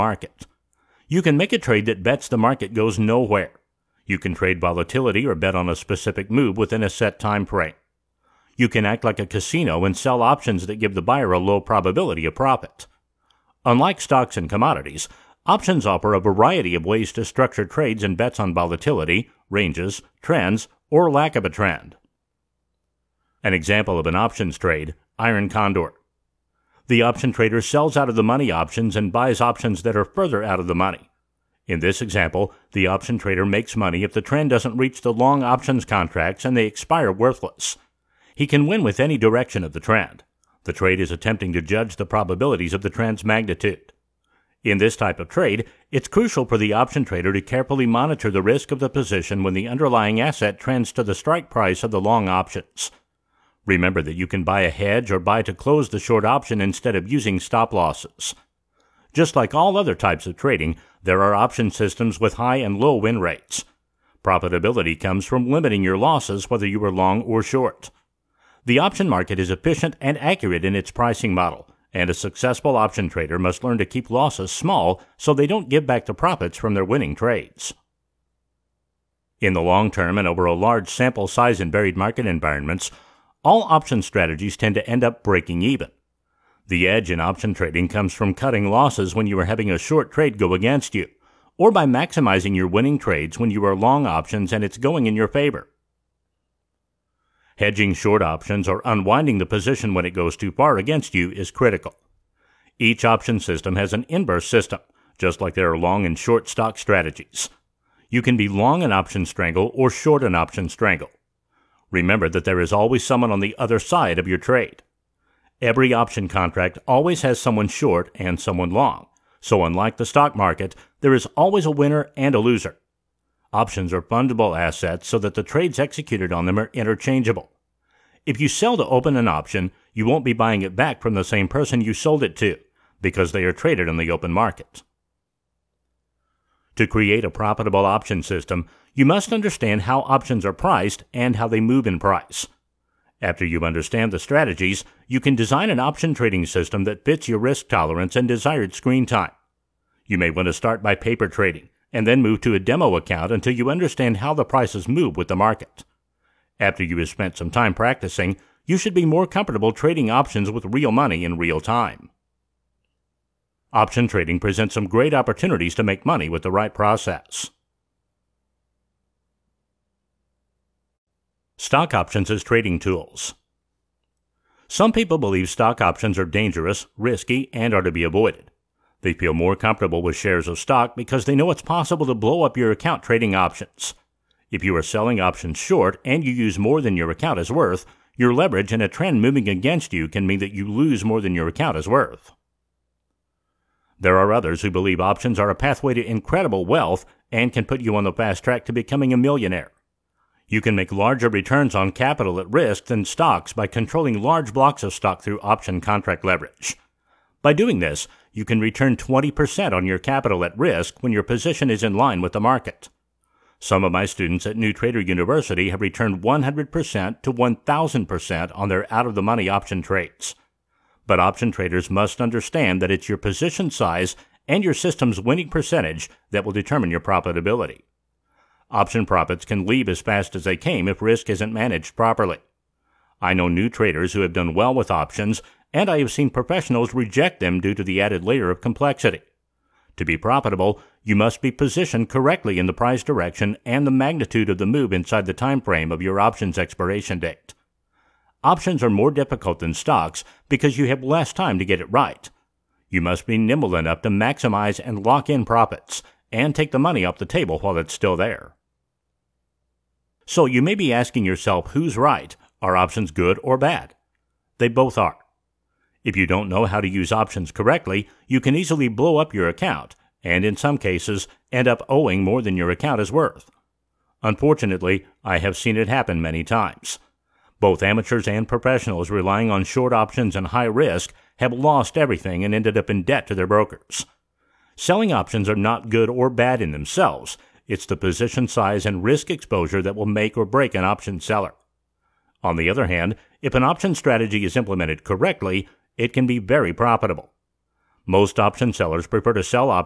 market. You can make a trade that bets the market goes nowhere. You can trade volatility or bet on a specific move within a set time frame. You can act like a casino and sell options that give the buyer a low probability of profit. Unlike stocks and commodities, options offer a variety of ways to structure trades and bets on volatility, ranges, trends, or lack of a trend. An example of an options trade, iron condor. The option trader sells out of the money options and buys options that are further out of the money. In this example, the option trader makes money if the trend doesn't reach the long options contracts and they expire worthless. He can win with any direction of the trend. The trade is attempting to judge the probabilities of the trend's magnitude. In this type of trade, it's crucial for the option trader to carefully monitor the risk of the position when the underlying asset trends to the strike price of the long options. Remember that you can buy a hedge or buy to close the short option instead of using stop losses. Just like all other types of trading, there are option systems with high and low win rates. Profitability comes from limiting your losses whether you are long or short. The option market is efficient and accurate in its pricing model, and a successful option trader must learn to keep losses small so they don't give back the profits from their winning trades. In the long term and over a large sample size in varied market environments, all option strategies tend to end up breaking even. The edge in option trading comes from cutting losses when you are having a short trade go against you, or by maximizing your winning trades when you are long options and it's going in your favor. Hedging short options or unwinding the position when it goes too far against you is critical. Each option system has an inverse system, just like there are long and short stock strategies. You can be long an option strangle or short an option strangle. Remember that there is always someone on the other side of your trade. Every option contract always has someone short and someone long, so unlike the stock market, there is always a winner and a loser. Options are fungible assets so that the trades executed on them are interchangeable. If you sell to open an option, you won't be buying it back from the same person you sold it to, because they are traded in the open market. To create a profitable option system, you must understand how options are priced and how they move in price. After you understand the strategies, you can design an option trading system that fits your risk tolerance and desired screen time. You may want to start by paper trading, and then move to a demo account until you understand how the prices move with the market. After you have spent some time practicing, you should be more comfortable trading options with real money in real time. Option trading presents some great opportunities to make money with the right process. Stock options as trading tools. Some people believe stock options are dangerous, risky, and are to be avoided. They feel more comfortable with shares of stock because they know it's possible to blow up your account trading options. If you are selling options short and you use more than your account is worth, your leverage and a trend moving against you can mean that you lose more than your account is worth. There are others who believe options are a pathway to incredible wealth and can put you on the fast track to becoming a millionaire. You can make larger returns on capital at risk than stocks by controlling large blocks of stock through option contract leverage. By doing this, you can return 20% on your capital at risk when your position is in line with the market. Some of my students at New Trader University have returned 100% to 1,000% on their out-of-the-money option trades. But option traders must understand that it's your position size and your system's winning percentage that will determine your profitability. Option profits can leave as fast as they came if risk isn't managed properly. I know new traders who have done well with options, and I have seen professionals reject them due to the added layer of complexity. To be profitable, you must be positioned correctly in the price direction and the magnitude of the move inside the time frame of your option's expiration date. Options are more difficult than stocks because you have less time to get it right. You must be nimble enough to maximize and lock in profits and take the money off the table while it's still there. So you may be asking yourself, who's right? Are options good or bad? They both are. If you don't know how to use options correctly, you can easily blow up your account, and in some cases, end up owing more than your account is worth. Unfortunately, I have seen it happen many times. Both amateurs and professionals relying on short options and high risk have lost everything and ended up in debt to their brokers. Selling options are not good or bad in themselves. It's the position size and risk exposure that will make or break an option seller. On the other hand, if an option strategy is implemented correctly, it can be very profitable. Most option sellers prefer to sell options